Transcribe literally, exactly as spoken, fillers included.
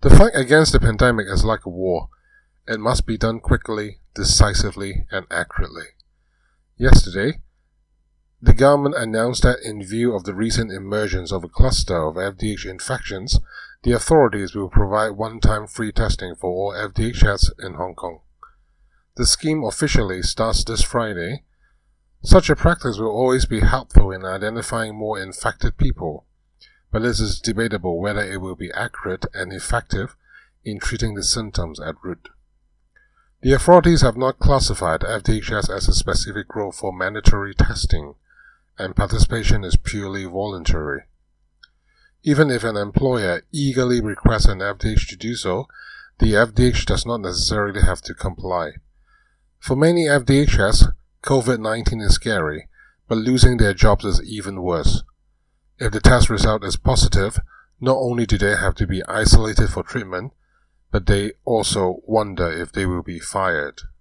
The fight against the pandemic is like a war. It must be done quickly, decisively, and accurately. Yesterday, the government announced that in view of the recent emergence of a cluster of F D H infections, the authorities will provide one-time free testing for all F D H S in Hong Kong. The scheme officially starts this Friday. Such a practice will always be helpful in identifying more infected people, but it is debatable whether it will be accurate and effective in treating the symptoms at root. The authorities have not classified F D H S as a specific group for mandatory testing, and participation is purely voluntary. Even if an employer eagerly requests an F D H to do so, the F D H does not necessarily have to comply. For many F D H S, COVID nineteen is scary, but losing their jobs is even worse. If the test result is positive, not only do they have to be isolated for treatment, but they also wonder if they will be fired.